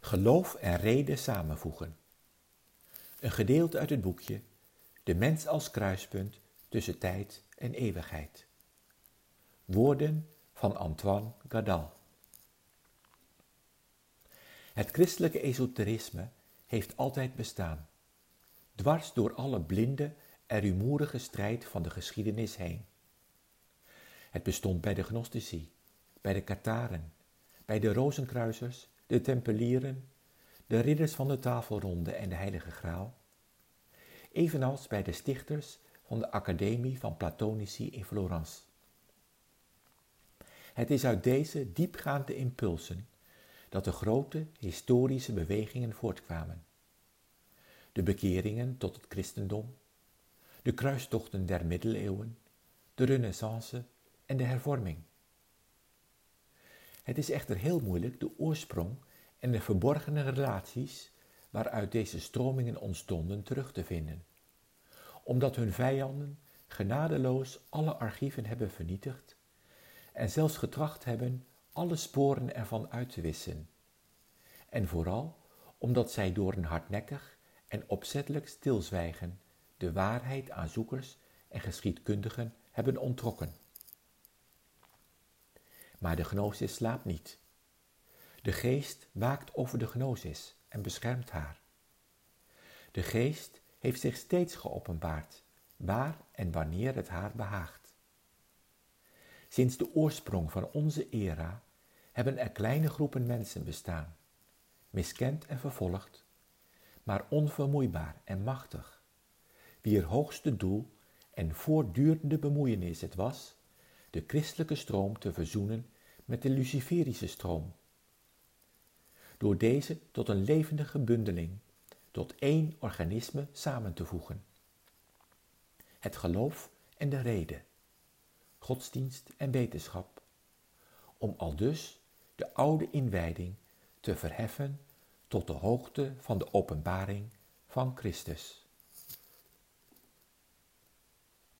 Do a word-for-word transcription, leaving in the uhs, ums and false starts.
Geloof en reden samenvoegen. Een gedeelte uit het boekje De mens als kruispunt tussen tijd en eeuwigheid. Woorden van Antoine Gadal. Het christelijke esoterisme heeft altijd bestaan, dwars door alle blinde en rumoerige strijd van de geschiedenis heen. Het bestond bij de gnostici, bij de katharen, bij de rozenkruisers, de tempelieren, de ridders van de tafelronde en de heilige graal, evenals bij de stichters van de Academie van Platonici in Florence. Het is uit deze diepgaande impulsen dat de grote historische bewegingen voortkwamen. De bekeringen tot het christendom, de kruistochten der middeleeuwen, de renaissance en de hervorming. Het is echter heel moeilijk de oorsprong en de verborgene relaties waaruit deze stromingen ontstonden terug te vinden, omdat hun vijanden genadeloos alle archieven hebben vernietigd en zelfs getracht hebben alle sporen ervan uit te wissen, en vooral omdat zij door een hardnekkig en opzettelijk stilzwijgen de waarheid aan zoekers en geschiedkundigen hebben onttrokken. Maar de gnosis slaapt niet. De geest waakt over de gnosis en beschermt haar. De geest heeft zich steeds geopenbaard, waar en wanneer het haar behaagt. Sinds de oorsprong van onze era hebben er kleine groepen mensen bestaan, miskend en vervolgd, maar onvermoeibaar en machtig, wier hoogste doel en voortdurende bemoeienis het was de christelijke stroom te verzoenen met de luciferische stroom, door deze tot een levendige bundeling, tot één organisme samen te voegen. Het geloof en de rede, godsdienst en wetenschap, om aldus de oude inwijding te verheffen tot de hoogte van de openbaring van Christus.